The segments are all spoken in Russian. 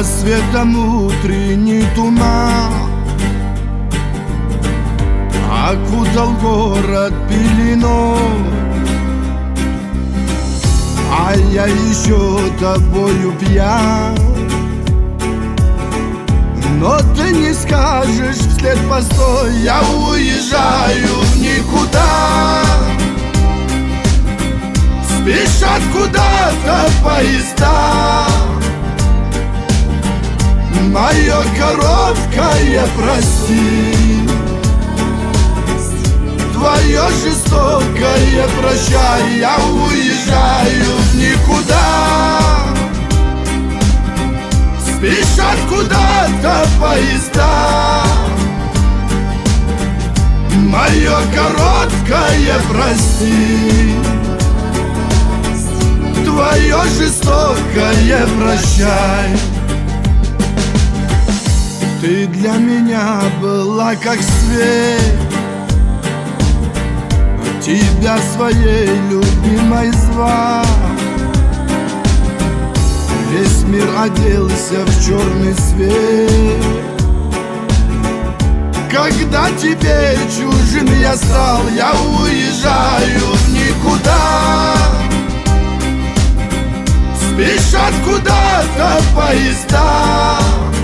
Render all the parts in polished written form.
Рассветом утренний туман окутал город пеленой, а я еще тобою пьян. Но ты не скажешь вслед постой, я уезжаю в никуда. Спешат куда-то поезда, мое короткое прости, твое жестокое прощай. Я уезжаю в никуда. Спешат куда-то поезда, мое короткое прости, твое жестокое прощай. Ты для меня была как свет, тебя своей любимой звал. Весь мир оделся в черный свет, когда тебе чужим я стал. Я уезжаю в никуда. Спешат куда-то поезда,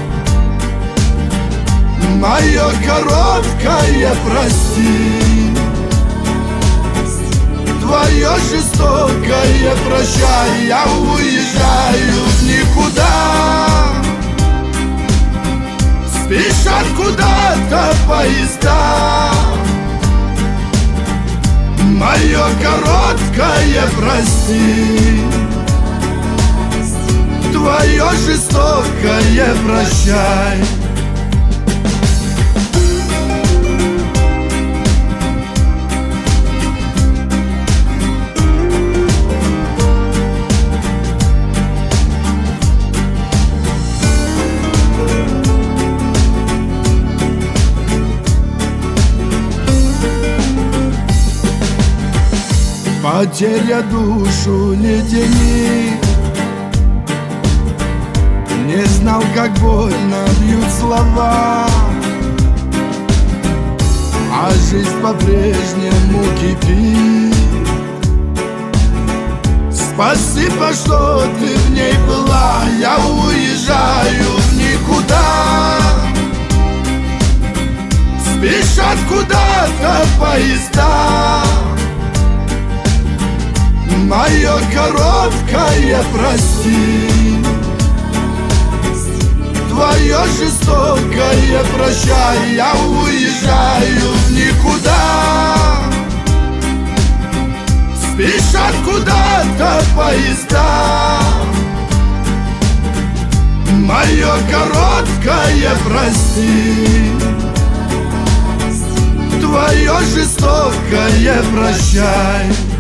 мое короткое прости, твое жестокое прощай. Я уезжаю в никуда. Спешат куда-то поезда, мое короткое прости, твое жестокое прощай. Потеря душу леденит, не знал, как больно бьют слова, а жизнь по-прежнему кипит. Спасибо, что ты в ней была. Я уезжаю в никуда. Спешат куда-то поезда, мое короткое прости, твое жестокое прощай. Я уезжаю в никуда. Спешат куда-то поезда, мое короткое прости, твое жестокое прощай.